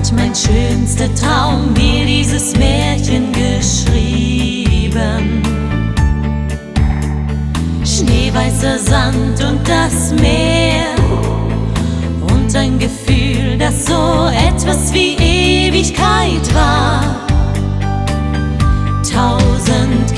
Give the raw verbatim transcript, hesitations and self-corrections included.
hat mein schönster Traum mir dieses Märchen geschrieben. Schneeweißer Sand und das Meer und ein Gefühl, das so etwas wie Ewigkeit war. Tausend